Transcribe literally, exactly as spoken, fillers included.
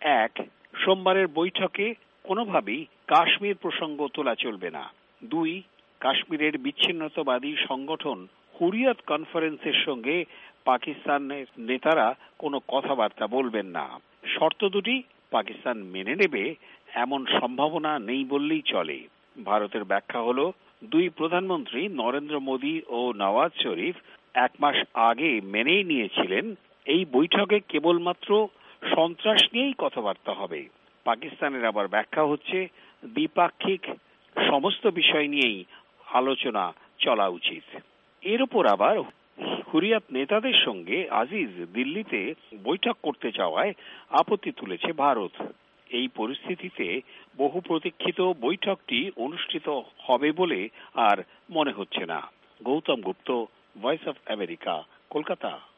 এক, সোমবারের বৈঠকে কোনোভাবেই কাশ্মীর প্রসঙ্গ তোলা চলবে না। দুই, কাশ্মীরের বিচ্ছিন্নতাবাদী সংগঠন হুরিয়াত কনফারেন্সের সঙ্গে পাকিস্তানের নেতারা কোনো কথাবার্তা বলবেন না। শর্ত দুটি পাকিস্তান মেনে নেবে এমন সম্ভাবনা নেই বললেই চলে। ভারতের ব্যাখ্যা হলো, দুই প্রধানমন্ত্রী নরেন্দ্র মোদী ও নওয়াজ শরীফ এক মাস আগে মেনেই নিয়েছিলেন এই বৈঠকে কেবলমাত্র সন্ত্রাস নিয়েই কথাবার্তা হবে। পাকিস্তানের আবার ব্যাখ্যা হচ্ছে দ্বিপাক্ষিক সমস্ত বিষয় নিয়েই আলোচনা চলা উচিত। এর উপর আবার হুরিয়াত নেতাদের সঙ্গে আজিজ দিল্লিতে বৈঠক করতে যাওয়ায় আপত্তি তুলেছে ভারত। এই পরিস্থিতিতে বহু প্রতীক্ষিত বৈঠকটি অনুষ্ঠিত হবে বলে আর মনে হচ্ছে না। Gautam Gupta, voice of America, Kolkata.